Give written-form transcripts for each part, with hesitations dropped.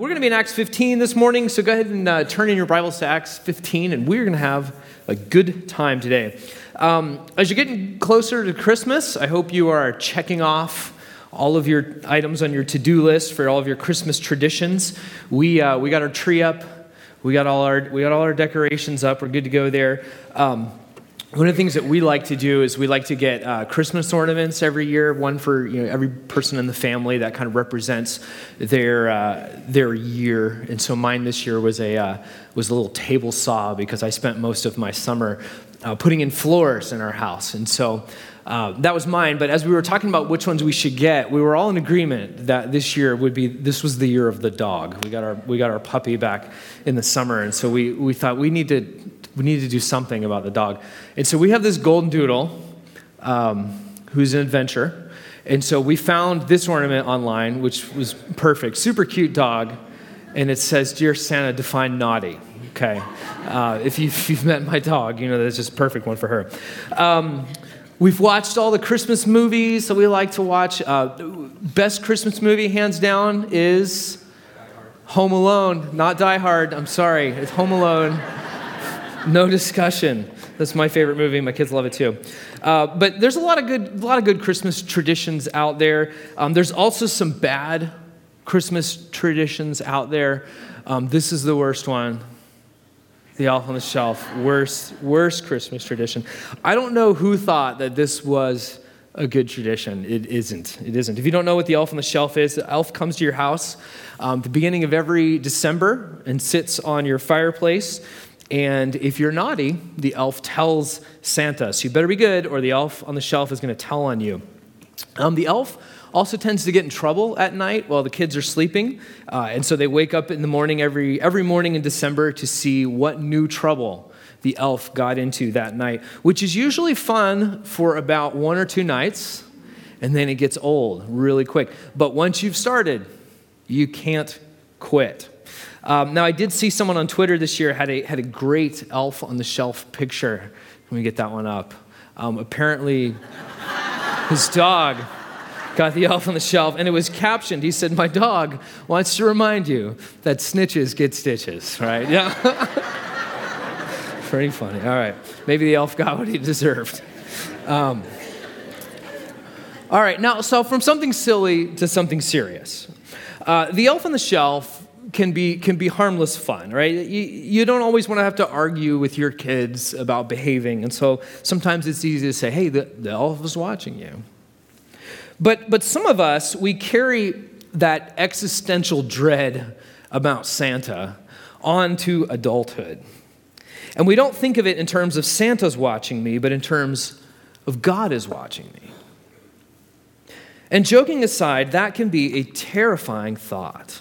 We're going to be in Acts 15 this morning, so go ahead and turn in your Bibles to Acts 15, and we're going to have a good time today. As you're getting closer to Christmas, I hope you are checking off all of your items on your to-do list for all of your Christmas traditions. We got our tree up, we got all our decorations up. We're good to go there. One of the things that we like to do is we like to get Christmas ornaments every year, one for every person in the family that kind of represents their year. And so mine this year was a little table saw because I spent most of my summer putting in floors in our house. And so that was mine. But as we were talking about which ones we should get, we were all in agreement that this was the year of the dog. We got our puppy back in the summer, and so we thought we need to do something about the dog. And so we have this golden doodle who's an adventurer. And so we found this ornament online, which was perfect. Super cute dog. And it says, "Dear Santa, define naughty." Okay. If you've met my dog, you know that's just a perfect one for her. We've watched all the Christmas movies that we like to watch. Best Christmas movie, hands down, is Home Alone. Not Die Hard. I'm sorry. It's Home Alone. No discussion. That's my favorite movie. My kids love it too. But there's a lot of good Christmas traditions out there. There's also some bad Christmas traditions out there. This is the worst one. The Elf on the Shelf. Worst Christmas tradition. I don't know who thought that this was a good tradition. It isn't. If you don't know what the Elf on the Shelf is, the elf comes to your house the beginning of every December and sits on your fireplace. And if you're naughty, the elf tells Santa. So you better be good, or the elf on the shelf is going to tell on you. The elf also tends to get in trouble at night while the kids are sleeping. And so they wake up in the morning, every morning in December, to see what new trouble the elf got into that night, which is usually fun for about 1 or 2 nights, and then it gets old really quick. But once you've started, you can't quit. Now, I did see someone on Twitter this year had a great Elf on the Shelf picture. Let me get that one up. Apparently, his dog got the Elf on the Shelf, and it was captioned. He said, "My dog wants to remind you that snitches get stitches," right? Yeah. Pretty funny. All right. Maybe the elf got what he deserved. All right. Now, so from something silly to something serious. The Elf on the Shelf can be harmless fun, right? You don't always want to have to argue with your kids about behaving, and so sometimes it's easy to say, "Hey, the elf is watching you." But some of us, we carry that existential dread about Santa onto adulthood. And we don't think of it in terms of Santa's watching me, but in terms of God is watching me. And joking aside, that can be a terrifying thought.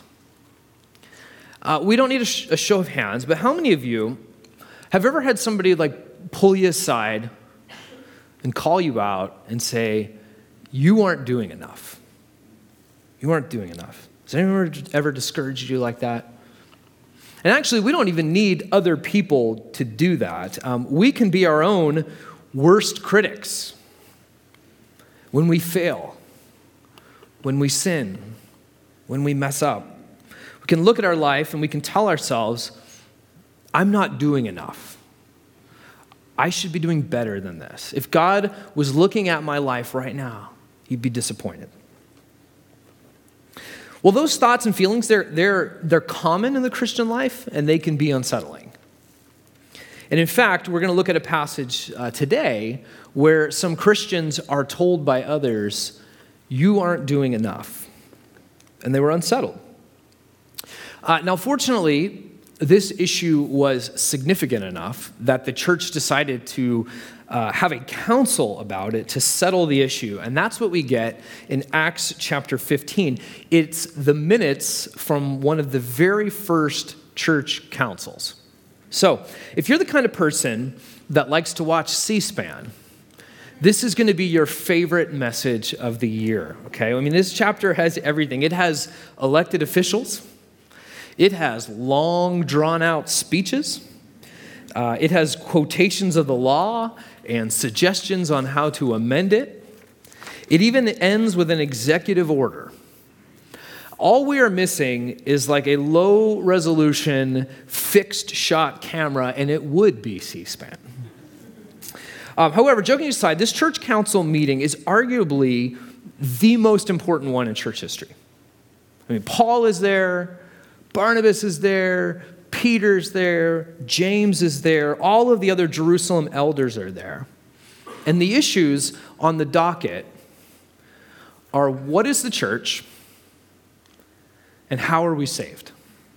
We don't need a show of hands, but how many of you have ever had somebody pull you aside and call you out and say, "You aren't doing enough. You aren't doing enough"? Has anyone ever discouraged you like that? And actually, we don't even need other people to do that. We can be our own worst critics when we fail, when we sin, when we mess up. We can look at our life and we can tell ourselves, "I'm not doing enough. I should be doing better than this." If God was looking at my life right now, he'd be disappointed. Well, those thoughts and feelings, they're common in the Christian life, and they can be unsettling. And in fact, we're going to look at a passage today where some Christians are told by others, "You aren't doing enough." And they were unsettled. Now, fortunately, this issue was significant enough that the church decided to have a council about it to settle the issue. And that's what we get in Acts chapter 15. It's the minutes from one of the very first church councils. So, if you're the kind of person that likes to watch C-SPAN, this is going to be your favorite message of the year, okay? I mean, this chapter has everything. It has elected officials. It has long, drawn-out speeches. It has quotations of the law and suggestions on how to amend it. It even ends with an executive order. All we are missing is like a low resolution fixed shot camera, and it would be C-SPAN. However, joking aside, this church council meeting is arguably the most important one in church history. I mean, Paul is there, Barnabas is there, Peter's there, James is there, all of the other Jerusalem elders are there. And the issues on the docket are, what is the church and how are we saved?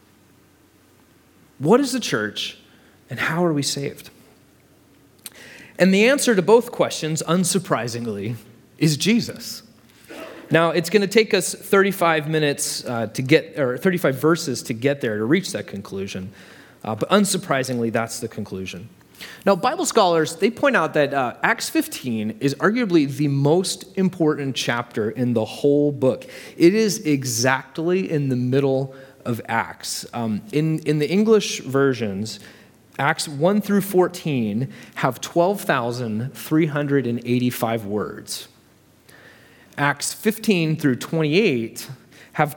What is the church and how are we saved? And the answer to both questions, unsurprisingly, is Jesus. Now, it's going to take us 35 minutes or 35 verses to get there to reach that conclusion. But unsurprisingly, that's the conclusion. Now, Bible scholars, they point out that Acts 15 is arguably the most important chapter in the whole book. It is exactly in the middle of Acts. In the English versions, Acts 1 through 14 have 12,385 words. Acts 15 through 28 have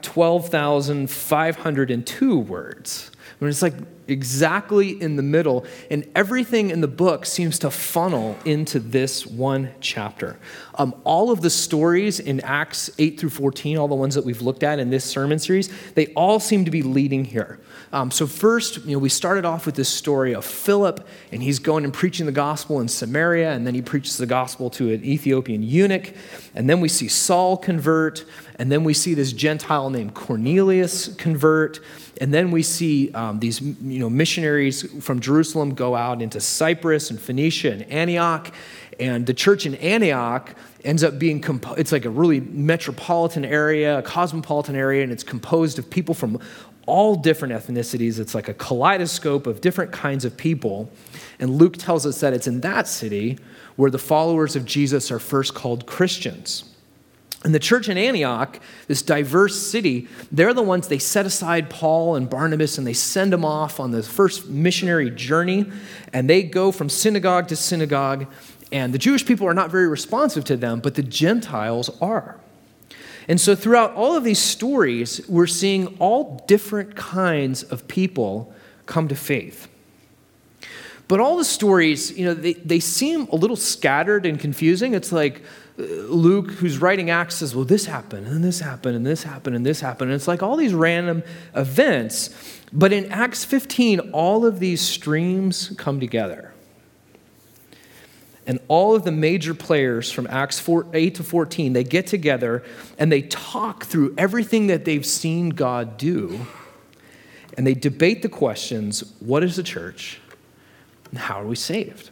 12,502 words. I mean, it's like exactly in the middle, and everything in the book seems to funnel into this one chapter. All of the stories in Acts 8 through 14, all the ones that we've looked at in this sermon series, they all seem to be leading here. So first, we started off with this story of Philip, and he's going and preaching the gospel in Samaria, and then he preaches the gospel to an Ethiopian eunuch, and then we see Saul convert, and then we see this Gentile named Cornelius convert, and then we see these missionaries from Jerusalem go out into Cyprus and Phoenicia and Antioch, and the church in Antioch ends up being, it's like a really metropolitan area, a cosmopolitan area, and it's composed of people from all different ethnicities. It's like a kaleidoscope of different kinds of people. And Luke tells us that it's in that city where the followers of Jesus are first called Christians. And the church in Antioch, this diverse city, they're the ones, they set aside Paul and Barnabas and they send them off on the first missionary journey. And they go from synagogue to synagogue. And the Jewish people are not very responsive to them, but the Gentiles are. And so throughout all of these stories, we're seeing all different kinds of people come to faith. But all the stories, they seem a little scattered and confusing. It's like Luke, who's writing Acts, says, well, this happened, and this happened, and this happened, and this happened. And it's like all these random events. But in Acts 15, all of these streams come together. And all of the major players from Acts 8 to 14, they get together and they talk through everything that they've seen God do. And they debate the questions, what is the church and how are we saved?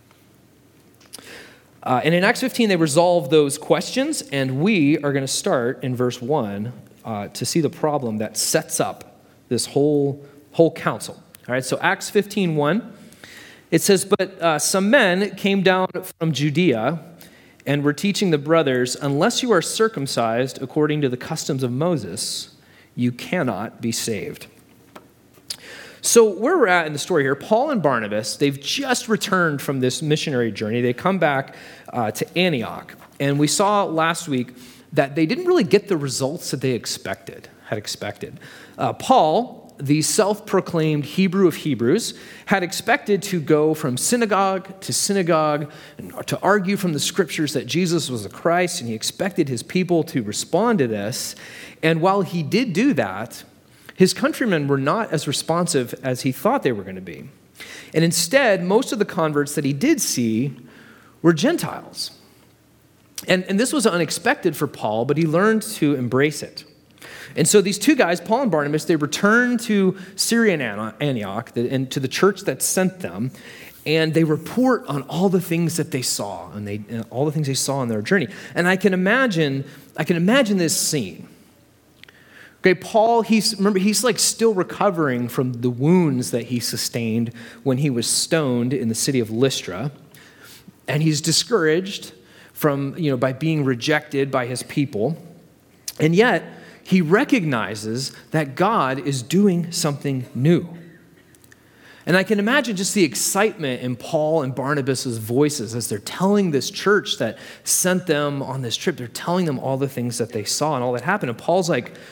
And in Acts 15, they resolve those questions, and we are going to start in verse 1 to see the problem that sets up this whole council. All right, so Acts 15:1. It says, but some men came down from Judea and were teaching the brothers, unless you are circumcised according to the customs of Moses, you cannot be saved. So where we're at in the story here, Paul and Barnabas, they've just returned from this missionary journey. They come back to Antioch. And we saw last week that they didn't really get the results that they had expected. Paul, the self-proclaimed Hebrew of Hebrews, had expected to go from synagogue to synagogue and to argue from the scriptures that Jesus was the Christ, and he expected his people to respond to this. And while he did do that, his countrymen were not as responsive as he thought they were going to be. And instead, most of the converts that he did see were Gentiles. And this was unexpected for Paul, but he learned to embrace it. And so these two guys, Paul and Barnabas, they return to Syrian Antioch and to the church that sent them, and they report on all the things that they saw and all the things they saw on their journey. And I can imagine this scene. Okay, Paul, he's like still recovering from the wounds that he sustained when he was stoned in the city of Lystra, and he's discouraged by being rejected by his people, and yet he recognizes that God is doing something new. And I can imagine just the excitement in Paul and Barnabas' voices as they're telling this church that sent them on this trip. They're telling them all the things that they saw and all that happened. And Paul's like,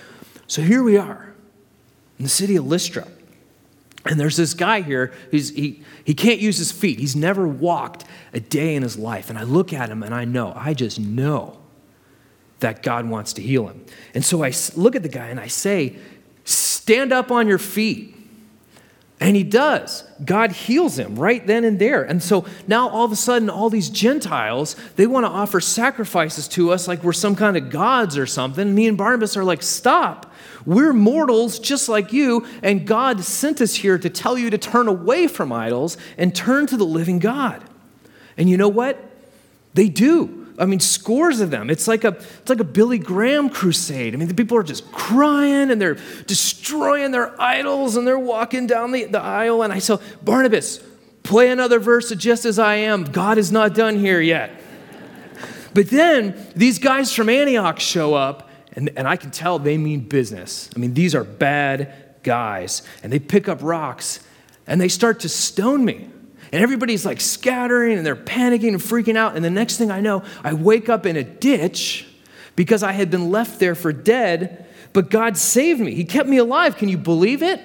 So here we are in the city of Lystra. And there's this guy here, he can't use his feet. He's never walked a day in his life. And I look at him and I just know that God wants to heal him. And so I look at the guy and I say, stand up on your feet. And he does. God heals him right then and there. And so now all of a sudden, all these Gentiles, they want to offer sacrifices to us like we're some kind of gods or something. Me and Barnabas are like, stop. We're mortals just like you, and God sent us here to tell you to turn away from idols and turn to the living God. And you know what? They do. I mean, scores of them. It's like a Billy Graham crusade. I mean, the people are just crying and they're destroying their idols and they're walking down the aisle. And I say, Barnabas, play another verse of Just As I Am. God is not done here yet. But then these guys from Antioch show up and I can tell they mean business. I mean, these are bad guys. And they pick up rocks and they start to stone me. And everybody's like scattering and they're panicking and freaking out. And the next thing I know, I wake up in a ditch because I had been left there for dead, but God saved me. He kept me alive. Can you believe it?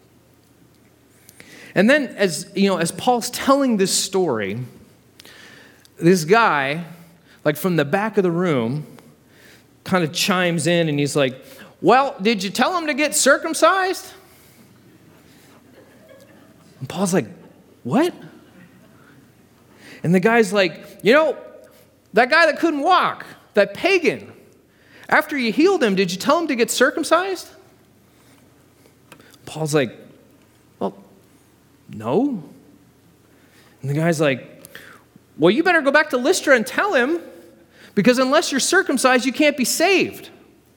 And then as Paul's telling this story, this guy, like from the back of the room, kind of chimes in and he's like, well, did you tell him to get circumcised? And Paul's like, what? And the guy's like, that guy that couldn't walk, that pagan, after you healed him, did you tell him to get circumcised? Paul's like, well, no. And the guy's like, well, you better go back to Lystra and tell him, because unless you're circumcised, you can't be saved.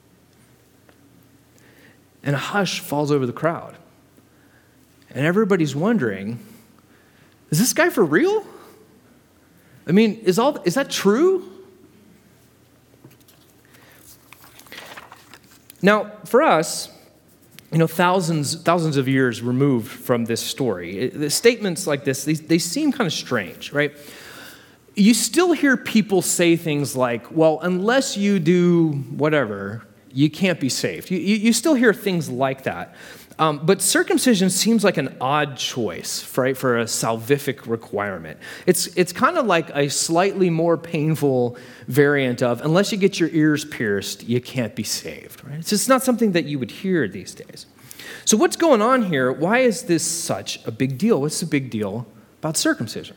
And a hush falls over the crowd. And everybody's wondering, is this guy for real? I mean, is that true? Now, for us, thousands of years removed from this story, the statements like this, they seem kind of strange, right? You still hear people say things like, well, unless you do whatever, you can't be saved. You still hear things like that. But circumcision seems like an odd choice, right, for a salvific requirement. It's kind of like a slightly more painful variant of, unless you get your ears pierced, you can't be saved, right? It's just not something that you would hear these days. So what's going on here? Why is this such a big deal? What's the big deal about circumcision?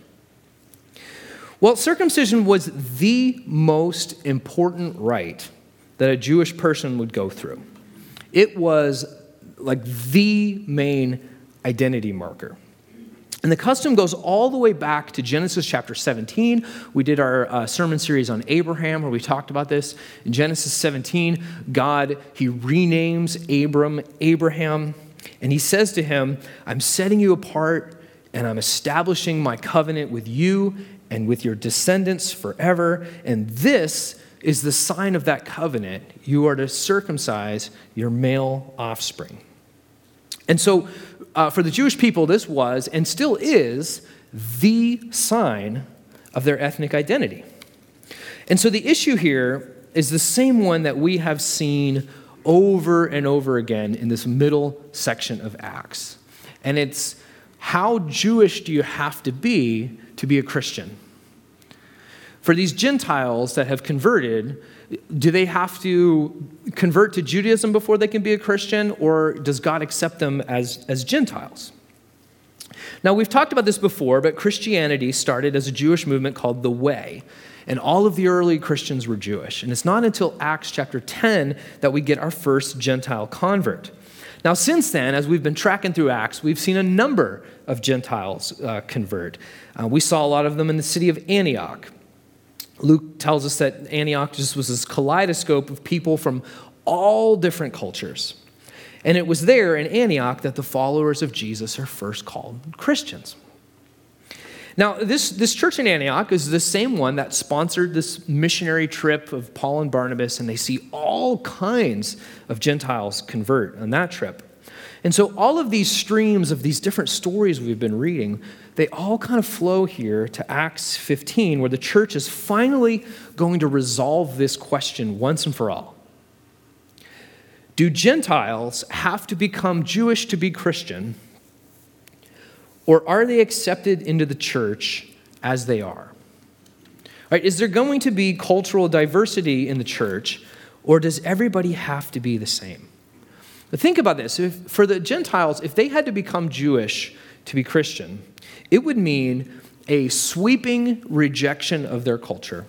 Well, circumcision was the most important rite that a Jewish person would go through. It was like the main identity marker. And the custom goes all the way back to Genesis chapter 17. We did our sermon series on Abraham where we talked about this. In Genesis 17, God, he renames Abraham, and he says to him, I'm setting you apart and I'm establishing my covenant with you and with your descendants forever. And this is the sign of that covenant. You are to circumcise your male offspring. And so for the Jewish people, this was and still is the sign of their ethnic identity. And so the issue here is the same one that we have seen over and over again in this middle section of Acts. And it's, how Jewish do you have to be a Christian? For these Gentiles that have converted, do they have to convert to Judaism before they can be a Christian, or does God accept them as Gentiles? Now, we've talked about this before, but Christianity started as a Jewish movement called the Way, and all of the early Christians were Jewish. And it's not until Acts chapter 10 that we get our first Gentile convert. Now, since then, as we've been tracking through Acts, we've seen a number of Gentiles convert. We saw a lot of them in the city of Antioch. Luke tells us that Antioch just was this kaleidoscope of people from all different cultures. And it was there in Antioch that the followers of Jesus are first called Christians. Now, this church in Antioch is the same one that sponsored this missionary trip of Paul and Barnabas, and they see all kinds of Gentiles convert on that trip. And so all of these streams of these different stories we've been reading, they all kind of flow here to Acts 15, where the church is finally going to resolve this question once and for all. Do Gentiles have to become Jewish to be Christian, or are they accepted into the church as they are? Right, is there going to be cultural diversity in the church, or does everybody have to be the same? But think about this. For the Gentiles, if they had to become Jewish to be Christian, it would mean a sweeping rejection of their culture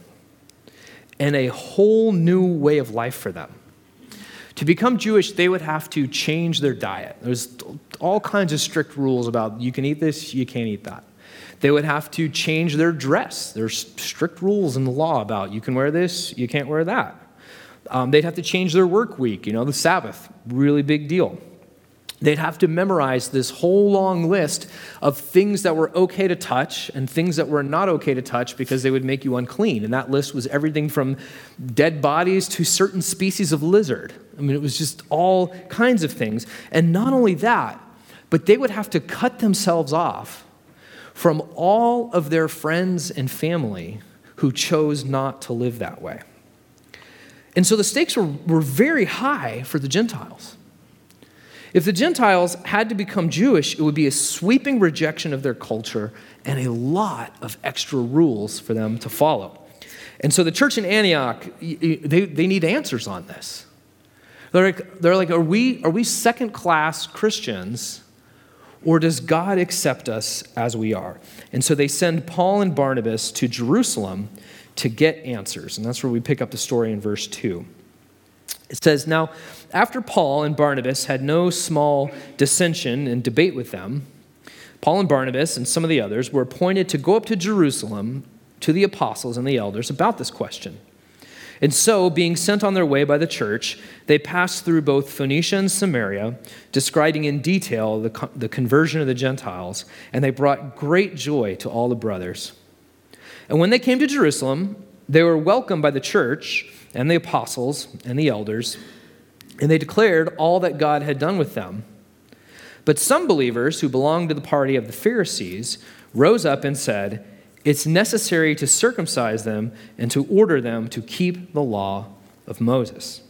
and a whole new way of life for them. To become Jewish, they would have to change their diet. There's all kinds of strict rules about you can eat this, you can't eat that. They would have to change their dress. There's strict rules in the law about you can wear this, you can't wear that. They'd have to change their work week, the Sabbath, really big deal. They'd have to memorize this whole long list of things that were okay to touch and things that were not okay to touch because they would make you unclean. And that list was everything from dead bodies to certain species of lizard. It was just all kinds of things. And not only that, but they would have to cut themselves off from all of their friends and family who chose not to live that way. And so the stakes were very high for the Gentiles. If the Gentiles had to become Jewish, it would be a sweeping rejection of their culture and a lot of extra rules for them to follow. And so the church in Antioch, they need answers on this. They're like, are we second-class Christians, or does God accept us as we are? And so they send Paul and Barnabas to Jerusalem to get answers. And that's where we pick up the story in verse 2. It says, "Now, after Paul and Barnabas had no small dissension and debate with them, Paul and Barnabas and some of the others were appointed to go up to Jerusalem to the apostles and the elders about this question. And so, being sent on their way by the church, they passed through both Phoenicia and Samaria, describing in detail the conversion of the Gentiles, and they brought great joy to all the brothers. And when they came to Jerusalem, they were welcomed by the church and the apostles and the elders, and they declared all that God had done with them. But some believers who belonged to the party of the Pharisees rose up and said, 'It's necessary to circumcise them and to order them to keep the law of Moses.'"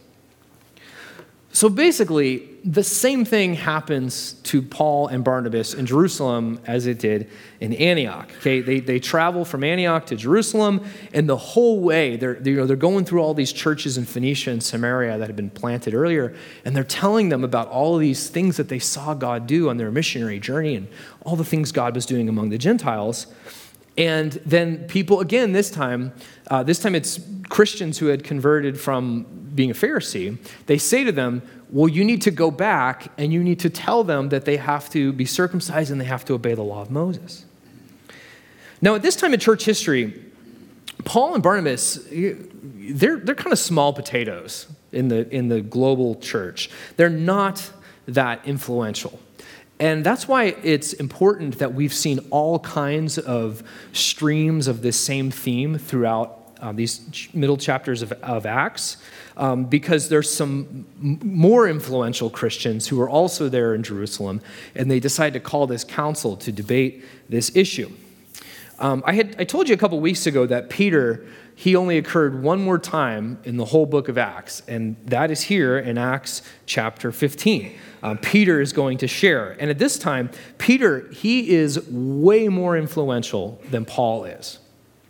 So basically, the same thing happens to Paul and Barnabas in Jerusalem as it did in Antioch. Okay, they travel from Antioch to Jerusalem, and the whole way they're going through all these churches in Phoenicia and Samaria that had been planted earlier, and they're telling them about all of these things that they saw God do on their missionary journey and all the things God was doing among the Gentiles. And then people, again, this time it's Christians who had converted from being a Pharisee. They say to them, well, you need to go back and you need to tell them that they have to be circumcised and they have to obey the law of Moses. Now, at this time in church history, Paul and Barnabas, they're kind of small potatoes in the global church. They're not that influential. And that's why it's important that we've seen all kinds of streams of this same theme throughout these middle chapters of Acts, because there's some more influential Christians who are also there in Jerusalem, and they decide to call this council to debate this issue. I told you a couple weeks ago that Peter, he only occurred one more time in the whole book of Acts, and that is here in Acts chapter 15. Peter is going to share. And at this time, Peter, he is way more influential than Paul is.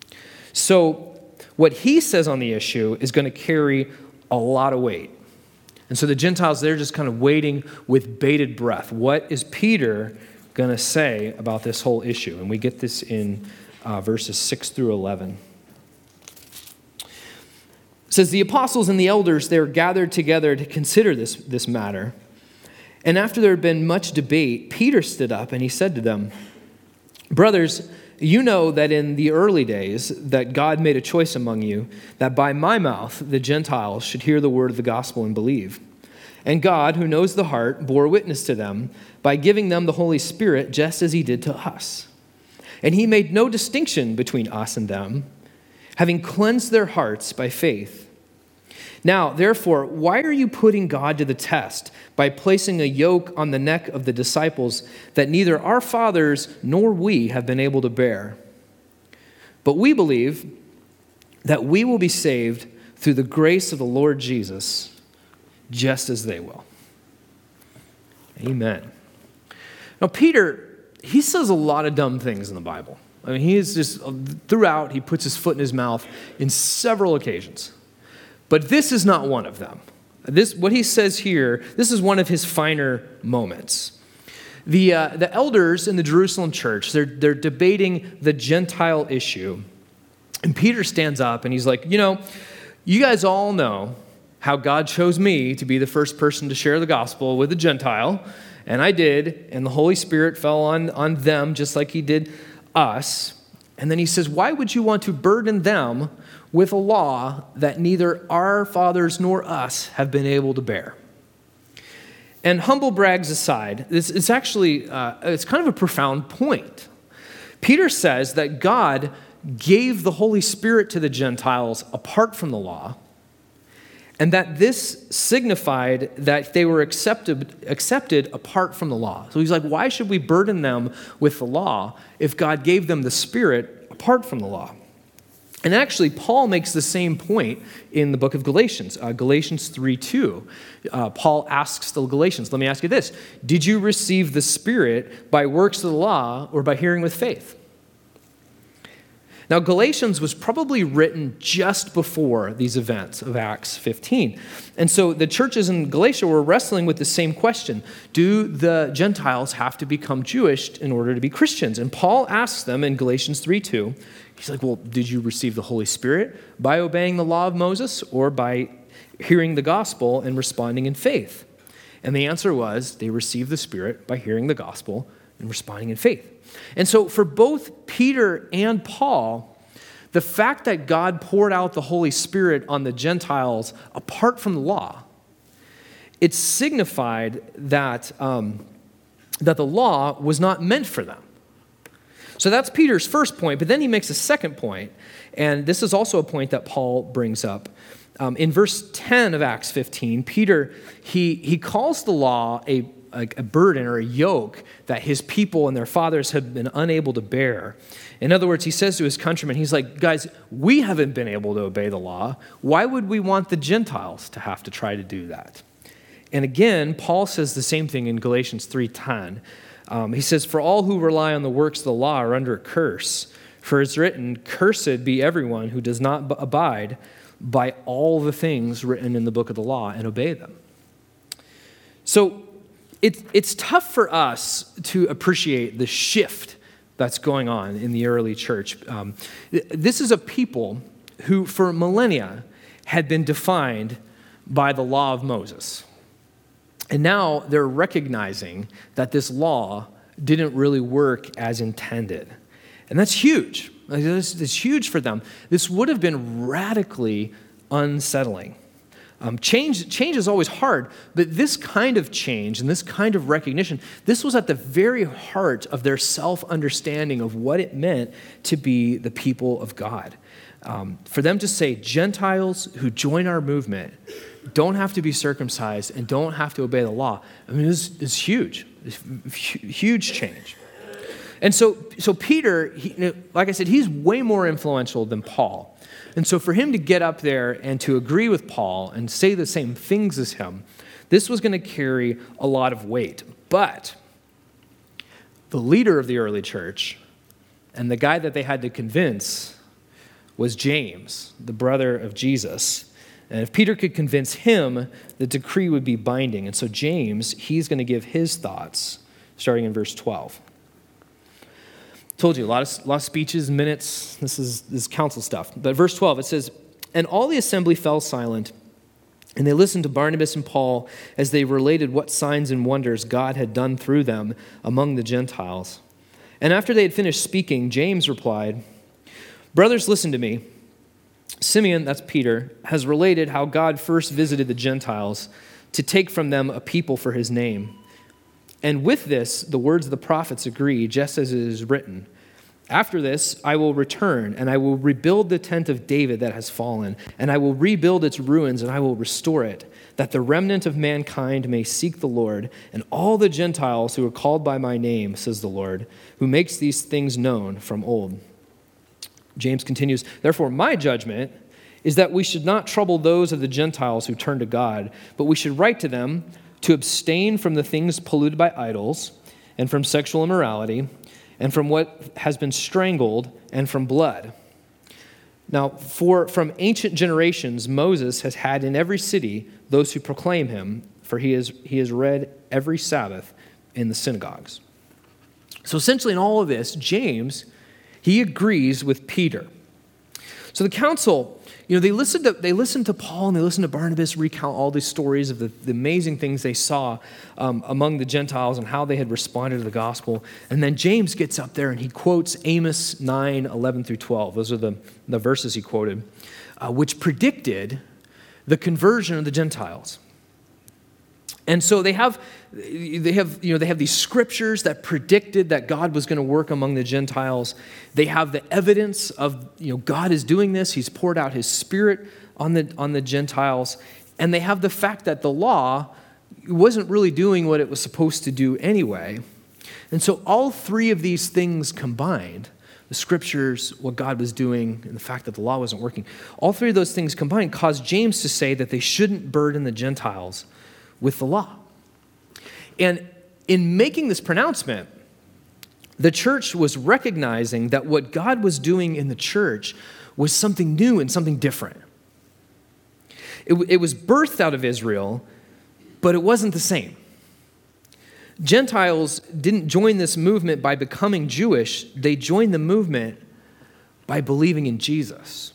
So what he says on the issue is going to carry a lot of weight. And so the Gentiles, they're just kind of waiting with bated breath. What is Peter going to say about this whole issue? And we get this in verses 6 through 11. It says, "The apostles and the elders, they were gathered together to consider this matter. And after there had been much debate, Peter stood up and he said to them, 'Brothers, you know that in the early days that God made a choice among you, that by my mouth the Gentiles should hear the word of the gospel and believe. And God, who knows the heart, bore witness to them by giving them the Holy Spirit just as he did to us. And he made no distinction between us and them, having cleansed their hearts by faith. Now, therefore, why are you putting God to the test by placing a yoke on the neck of the disciples that neither our fathers nor we have been able to bear? But we believe that we will be saved through the grace of the Lord Jesus just as they will. Amen. Now, Peter, he says a lot of dumb things in the Bible. I mean, he is just, throughout, he puts his foot in his mouth in several occasions. But this is not one of them. What he says here, this is one of his finer moments. The elders in the Jerusalem church, they're debating the Gentile issue. And Peter stands up and he's like, you guys all know how God chose me to be the first person to share the gospel with a Gentile. And I did, and the Holy Spirit fell on them just like he did us. And then he says, why would you want to burden them with a law that neither our fathers nor us have been able to bear? And humble brags aside, it's actually, it's kind of a profound point. Peter says that God gave the Holy Spirit to the Gentiles apart from the law, and that this signified that they were accepted apart from the law. So he's like, why should we burden them with the law if God gave them the Spirit apart from the law? And actually, Paul makes the same point in the book of Galatians, Galatians 3:2. Paul asks the Galatians, let me ask you this, did you receive the Spirit by works of the law or by hearing with faith? Now, Galatians was probably written just before these events of Acts 15. And so the churches in Galatia were wrestling with the same question. Do the Gentiles have to become Jewish in order to be Christians? And Paul asks them in Galatians 3:2, he's like, well, did you receive the Holy Spirit by obeying the law of Moses or by hearing the gospel and responding in faith? And the answer was they received the Spirit by hearing the gospel and responding in faith. And so for both Peter and Paul, the fact that God poured out the Holy Spirit on the Gentiles apart from the law, it signified that, that the law was not meant for them. So that's Peter's first point, but then he makes a second point, and this is also a point that Paul brings up. In verse 10 of Acts 15, Peter, he calls the law a burden or a yoke that his people and their fathers have been unable to bear. In other words, he says to his countrymen, he's like, guys, we haven't been able to obey the law. Why would we want the Gentiles to have to try to do that? And again, Paul says the same thing in Galatians 3:10. He says, for all who rely on the works of the law are under a curse. For it's written, cursed be everyone who does not abide by all the things written in the book of the law and obey them. So it's tough for us to appreciate the shift that's going on in the early church. This is a people who for millennia had been defined by the law of Moses. And now they're recognizing that this law didn't really work as intended. And that's huge. It's huge for them. This would have been radically unsettling. Change is always hard, but this kind of change and this kind of recognition, this was at the very heart of their self-understanding of what it meant to be the people of God. For them to say, Gentiles who join our movement don't have to be circumcised and don't have to obey the law. I mean, it's huge. It's huge change. And so Peter, like I said, he's way more influential than Paul. And so for him to get up there and to agree with Paul and say the same things as him, this was going to carry a lot of weight. But the leader of the early church and the guy that they had to convince was James, the brother of Jesus. And if Peter could convince him, the decree would be binding. And so James, he's going to give his thoughts, starting in verse 12. Told you, a lot of speeches, minutes. This is council stuff. But verse 12, it says, and all the assembly fell silent, and they listened to Barnabas and Paul as they related what signs and wonders God had done through them among the Gentiles. And after they had finished speaking, James replied, brothers, listen to me. Simeon, that's Peter, has related how God first visited the Gentiles to take from them a people for his name. And with this, the words of the prophets agree, just as it is written. After this, I will return, and I will rebuild the tent of David that has fallen, and I will rebuild its ruins, and I will restore it, that the remnant of mankind may seek the Lord, and all the Gentiles who are called by my name, says the Lord, who makes these things known from old. James continues, therefore my judgment is that we should not trouble those of the Gentiles who turn to God, but we should write to them to abstain from the things polluted by idols, and from sexual immorality, and from what has been strangled, and from blood. Now, from ancient generations, Moses has had in every city those who proclaim him, for he is read every Sabbath in the synagogues. So essentially in all of this, James, he agrees with Peter. So the council, they listened to Paul and they listened to Barnabas recount all these stories of the amazing things they saw among the Gentiles and how they had responded to the gospel. And then James gets up there and he quotes Amos 9, 11 through 12. Those are the verses he quoted, which predicted the conversion of the Gentiles. And so they have these scriptures that predicted that God was going to work among the Gentiles. They have the evidence of, God is doing this. He's poured out his Spirit on the Gentiles. And they have the fact that the law wasn't really doing what it was supposed to do anyway. And so all three of these things combined, the scriptures, what God was doing, and the fact that the law wasn't working, all three of those things combined caused James to say that they shouldn't burden the Gentiles with the law. And in making this pronouncement, the church was recognizing that what God was doing in the church was something new and something different. It was birthed out of Israel, but it wasn't the same. Gentiles didn't join this movement by becoming Jewish. They joined the movement by believing in Jesus.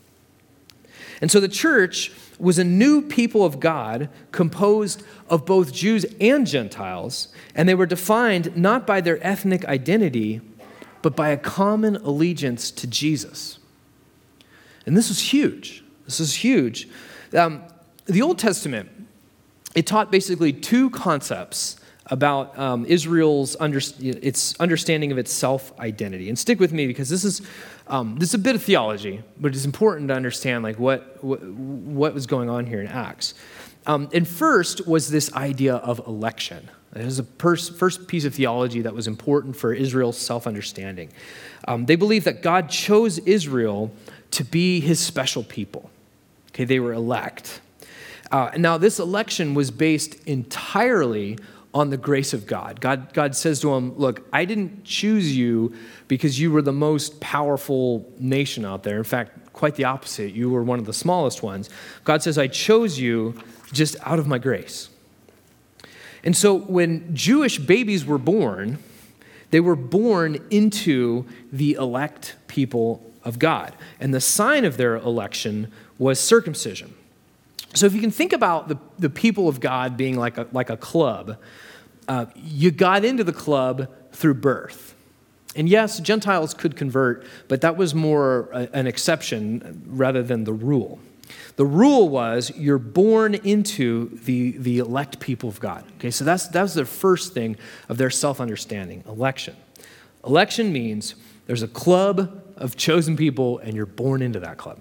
And so the church was a new people of God composed of both Jews and Gentiles, and they were defined not by their ethnic identity, but by a common allegiance to Jesus. And this was huge. This is huge. The Old Testament, it taught basically two concepts about Israel's its understanding of its self-identity. And stick with me because this is a bit of theology, but it's important to understand what was going on here in Acts. And first was this idea of election. It was the first piece of theology that was important for Israel's self-understanding. They believed that God chose Israel to be his special people. Okay, they were elect. Now, this election was based entirely on the grace of God. God says to him, look, I didn't choose you because you were the most powerful nation out there. In fact, quite the opposite. You were one of the smallest ones. God says, I chose you just out of my grace. And so when Jewish babies were born, they were born into the elect people of God. And the sign of their election was circumcision. So if you can think about the people of God being like a club, you got into the club through birth. And yes, Gentiles could convert, but that was more an exception rather than the rule. The rule was you're born into the elect people of God. Okay, so that was the first thing of their self-understanding, election. Election means there's a club of chosen people and you're born into that club.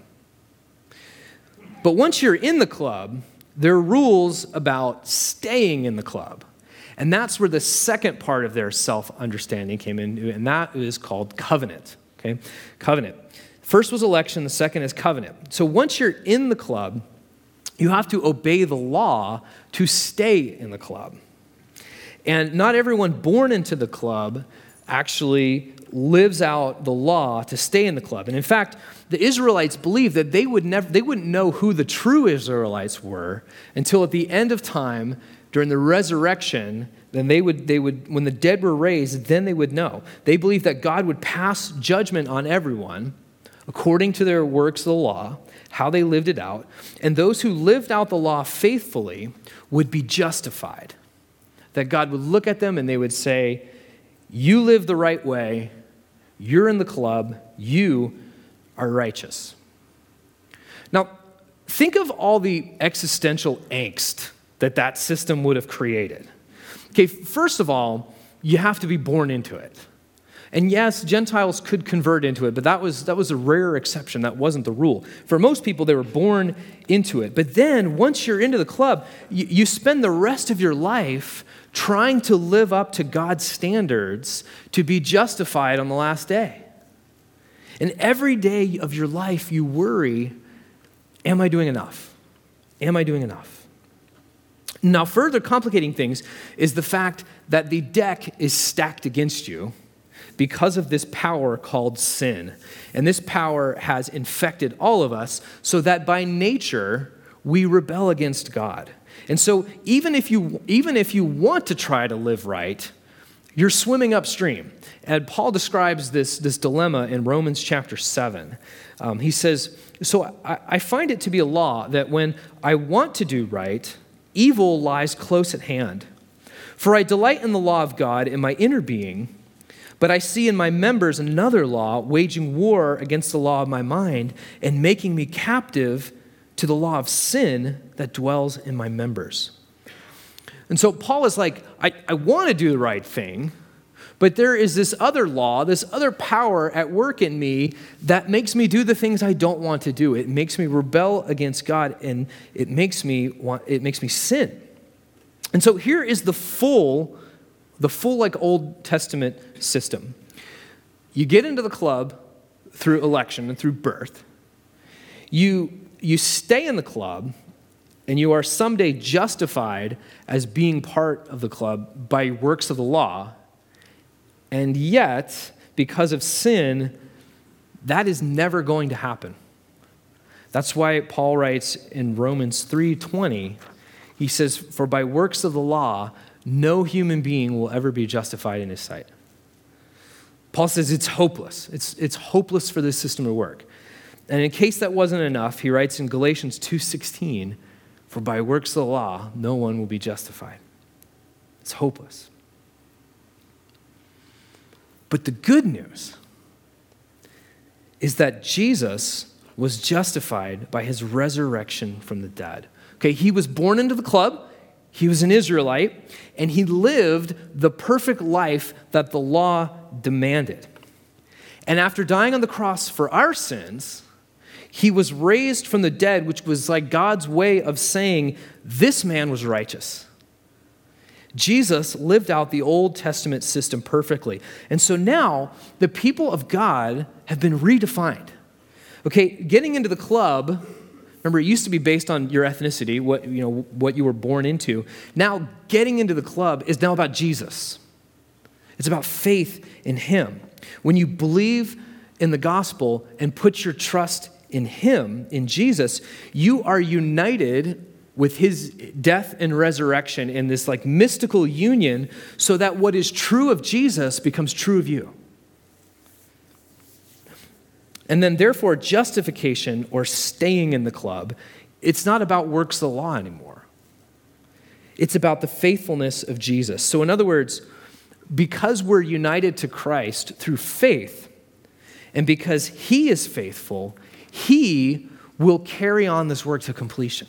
But once you're in the club, there are rules about staying in the club. And that's where the second part of their self-understanding came in, and that is called covenant. Okay, covenant. First was election, the second is covenant. So once you're in the club, you have to obey the law to stay in the club. And not everyone born into the club actually lives out the law to stay in the club. And in fact, the Israelites believed that they wouldn't know who the true Israelites were until at the end of time, during the resurrection, then they would when the dead were raised, then they would know. They believed that God would pass judgment on everyone according to their works of the law, how they lived it out, and those who lived out the law faithfully would be justified. That God would look at them and they would say, you live the right way, you're in the club, you are righteous. Now, think of all the existential angst that system would have created. Okay, first of all, you have to be born into it. And yes, Gentiles could convert into it, but that was a rare exception. That wasn't the rule. For most people, they were born into it. But then, once you're into the club, you spend the rest of your life trying to live up to God's standards to be justified on the last day. And every day of your life, you worry, am I doing enough? Am I doing enough? Now, further complicating things is the fact that the deck is stacked against you because of this power called sin. And this power has infected all of us so that by nature, we rebel against God. And so even if you want to try to live right, you're swimming upstream. And Paul describes this dilemma in Romans chapter 7. He says, so I find it to be a law that when I want to do right, evil lies close at hand. For I delight in the law of God in my inner being, but I see in my members another law waging war against the law of my mind and making me captive to the law of sin that dwells in my members. And so Paul is like, I want to do the right thing, but there is this other law, this other power at work in me that makes me do the things I don't want to do. It makes me rebel against God, and it makes me sin. And so here is the full like Old Testament system. You get into the club through election and through birth. You stay in the club, and you are someday justified as being part of the club by works of the law. And yet, because of sin, that is never going to happen. That's why Paul writes in Romans 3:20, he says, "For by works of the law, no human being will ever be justified in his sight." Paul says it's hopeless. It's hopeless for this system to work. And in case that wasn't enough, he writes in Galatians 2:16, "For by works of the law, no one will be justified." It's hopeless. But the good news is that Jesus was justified by his resurrection from the dead. Okay, he was born into the club, he was an Israelite, and he lived the perfect life that the law demanded. And after dying on the cross for our sins, he was raised from the dead, which was like God's way of saying, this man was righteous. Jesus lived out the Old Testament system perfectly. And so now the people of God have been redefined. Okay, getting into the club, remember, it used to be based on your ethnicity, what you were born into. Now getting into the club is now about Jesus. It's about faith in him. When you believe in the gospel and put your trust in him, in Jesus, you are united with his death and resurrection in this like mystical union so that what is true of Jesus becomes true of you. And then therefore justification or staying in the club, it's not about works of the law anymore. It's about the faithfulness of Jesus. So in other words, because we're united to Christ through faith, and because he is faithful, he will carry on this work to completion.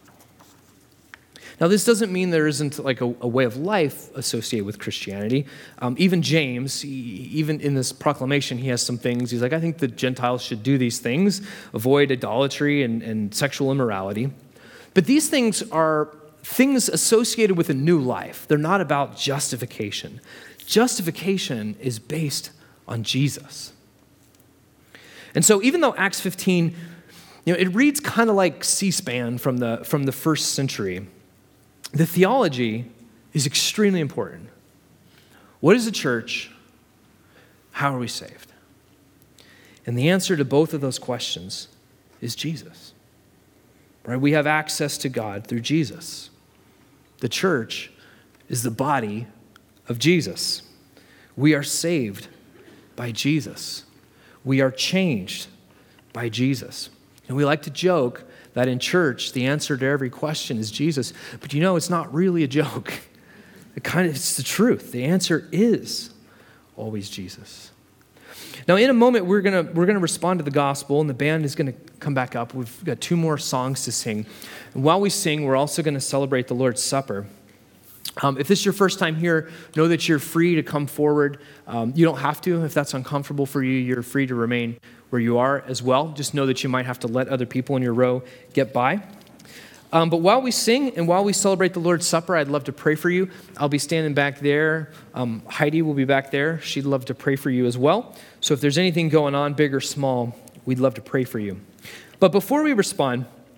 Now, this doesn't mean there isn't like a way of life associated with Christianity. Even James, even in this proclamation, he has some things. He's like, I think the Gentiles should do these things, avoid idolatry and sexual immorality. But these things are things associated with a new life. They're not about justification. Justification is based on Jesus. And so even though Acts 15, it reads kind of like C-SPAN from the first century, the theology is extremely important. What is the church? How are we saved? And the answer to both of those questions is Jesus. Right? We have access to God through Jesus. The church is the body of Jesus. We are saved by Jesus. We are changed by Jesus. And we like to joke that in church, the answer to every question is Jesus. But it's not really a joke. It's the truth. The answer is always Jesus. Now, in a moment, we're gonna respond to the gospel, and the band is gonna come back up. We've got 2 more songs to sing. And while we sing, we're also gonna celebrate the Lord's Supper. If this is your first time here, know that you're free to come forward. You don't have to. If that's uncomfortable for you, you're free to remain where you are as well. Just know that you might have to let other people in your row get by. But while we sing and while we celebrate the Lord's Supper, I'd love to pray for you. I'll be standing back there. Heidi will be back there. She'd love to pray for you as well. So if there's anything going on, big or small, we'd love to pray for you. But before we respond,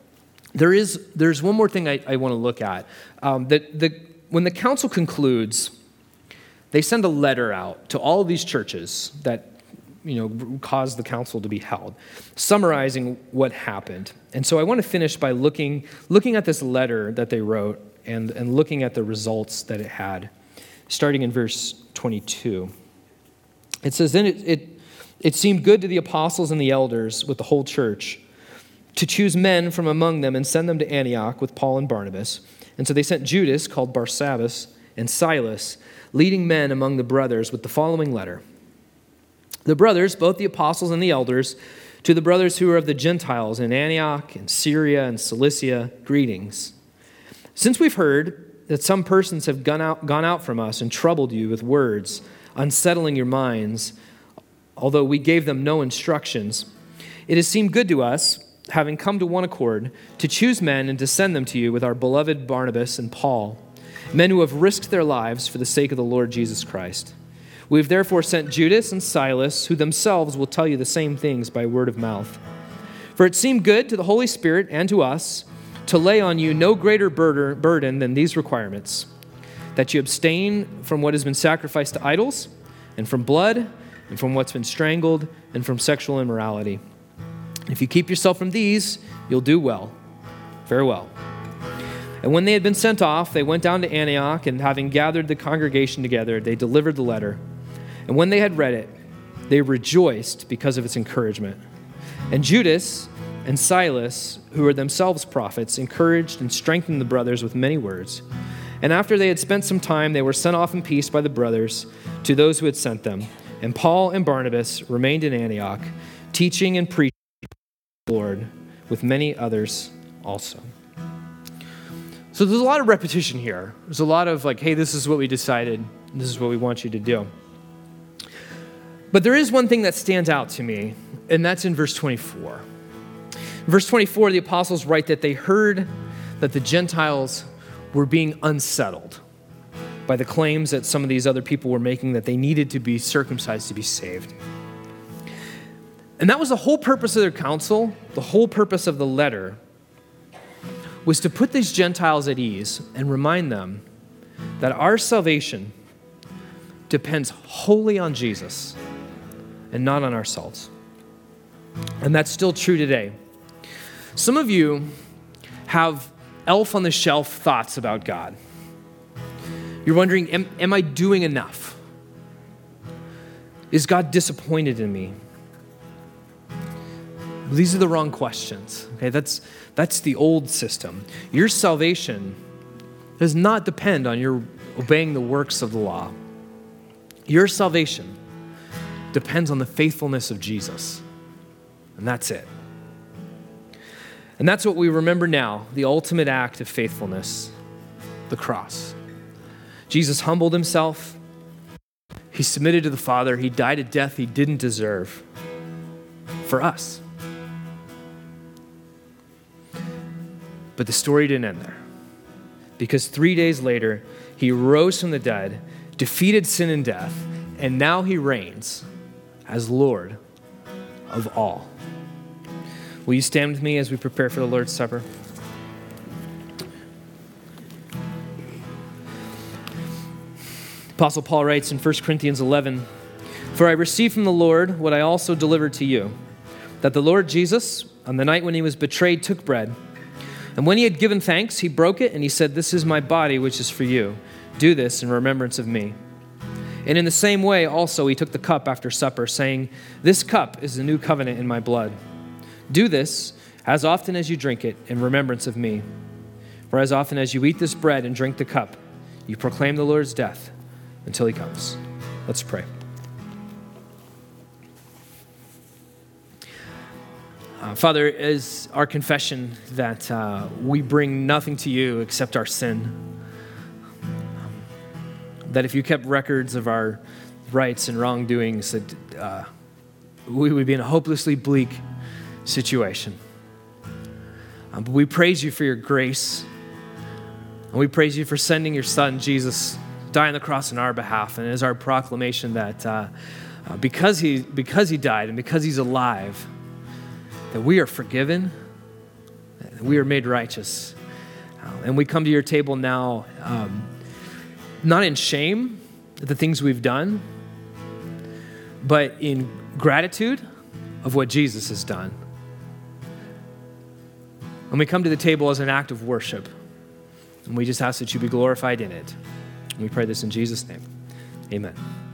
there's one more thing I want to look at. When the council concludes, they send a letter out to all of these churches that caused the council to be held, summarizing what happened. And so I want to finish by looking at this letter that they wrote and looking at the results that it had, starting in verse 22. It says, "Then it seemed good to the apostles and the elders with the whole church to choose men from among them and send them to Antioch with Paul and Barnabas. And so they sent Judas, called Barsabbas, and Silas, leading men among the brothers, with the following letter. The brothers, both the apostles and the elders, to the brothers who are of the Gentiles in Antioch and Syria and Cilicia, greetings. Since we've heard that some persons have gone out from us and troubled you with words, unsettling your minds, although we gave them no instructions, it has seemed good to us, having come to one accord, to choose men and to send them to you with our beloved Barnabas and Paul, men who have risked their lives for the sake of the Lord Jesus Christ. We have therefore sent Judas and Silas, who themselves will tell you the same things by word of mouth. For it seemed good to the Holy Spirit and to us to lay on you no greater burden than these requirements, that you abstain from what has been sacrificed to idols, and from blood, and from what's been strangled, and from sexual immorality. If you keep yourself from these, you'll do well. Farewell." And when they had been sent off, they went down to Antioch, and having gathered the congregation together, they delivered the letter. And when they had read it, they rejoiced because of its encouragement. And Judas and Silas, who were themselves prophets, encouraged and strengthened the brothers with many words. And after they had spent some time, they were sent off in peace by the brothers to those who had sent them. And Paul and Barnabas remained in Antioch, teaching and preaching the Lord with many others also. So there's a lot of repetition here. There's a lot of hey, this is what we decided. This is what we want you to do. But there is one thing that stands out to me, and that's in verse 24. In verse 24, the apostles write that they heard that the Gentiles were being unsettled by the claims that some of these other people were making that they needed to be circumcised to be saved. And that was the whole purpose of their council, the whole purpose of the letter, was to put these Gentiles at ease and remind them that our salvation depends wholly on Jesus and not on ourselves. And that's still true today. Some of you have elf-on-the-shelf thoughts about God. You're wondering, am I doing enough? Is God disappointed in me? These are the wrong questions. Okay, that's the old system. Your salvation does not depend on your obeying the works of the law. Your salvation depends on the faithfulness of Jesus. And that's it. And that's what we remember now, the ultimate act of faithfulness, the cross. Jesus humbled himself. He submitted to the Father. He died a death he didn't deserve for us. But the story didn't end there. Because 3 days later, he rose from the dead, defeated sin and death, and now he reigns as Lord of all. Will you stand with me as we prepare for the Lord's Supper? Apostle Paul writes in 1 Corinthians 11, "For I received from the Lord what I also delivered to you, that the Lord Jesus, on the night when he was betrayed, took bread. And when he had given thanks, he broke it, and he said, 'This is my body, which is for you. Do this in remembrance of me.' And in the same way also he took the cup after supper, saying, 'This cup is the new covenant in my blood. Do this as often as you drink it in remembrance of me. For as often as you eat this bread and drink the cup, you proclaim the Lord's death until he comes.'" Let's pray. Father, it is our confession that we bring nothing to you except our sin. That if you kept records of our rights and wrongdoings, that we would be in a hopelessly bleak situation. But we praise you for your grace. And we praise you for sending your son, Jesus, to die on the cross on our behalf. And it is our proclamation that because he died and because he's alive, that we are forgiven, We are made righteous. And we come to your table now, not in shame at the things we've done, but in gratitude of what Jesus has done. And we come to the table as an act of worship. And we just ask that you be glorified in it. And we pray this in Jesus' name. Amen.